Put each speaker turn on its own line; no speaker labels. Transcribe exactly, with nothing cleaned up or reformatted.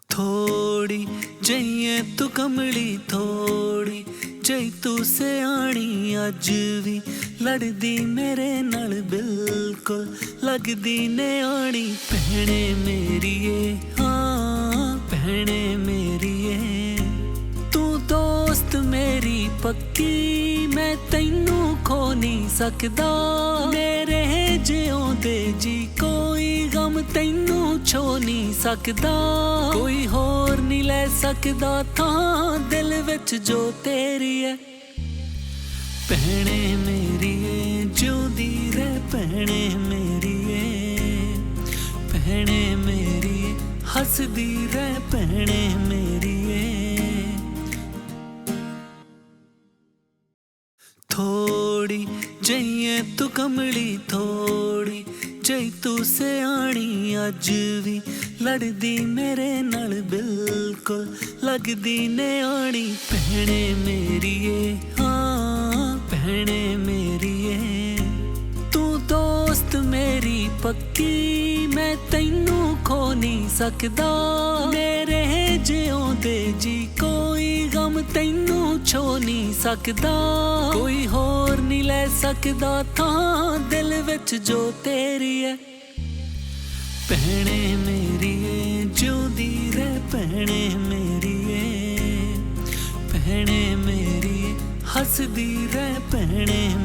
थोड़ी जइए तू कमली थोड़ी जई तू सियाणी अज भी लड़दी मेरे नाल बिल्कुल लगदी नियाणी भैणे मेरीए हाँ भैणे मेरीए तू दोस्त मेरी पक्की मैं तैनू खो नहीं सकदा मेरे जिउंदे जी कोई गम तैनू छो नहीं सकदा कोई होर नहीं ले सकदा थां दिल विच जो तेरी है भैणे मेरीए जिउंदी रह भैणे मेरीए भैणे मेरीए हसदी रह भैणे मेरीए थोड़ी जइए तू कमली थोड़ी जई तू सियाणी अज भी लड़दी मेरे नाल बिल्कुल लगदी नियाणी भैणे मेरीए हाँ भैणे मेरीए तू दोस्त मेरी पक्की मैं तैनू खो नहीं सकदा मेरे जिउंदे जी कोई गम तैनू छो नहीं सकदा कोई होर नहीं ले सकदा थां दिल विच जो तेरी है भैणे मेरीए जिउंदी रह भैणे मेरीए भैणे मेरीए हसदी रह भैणे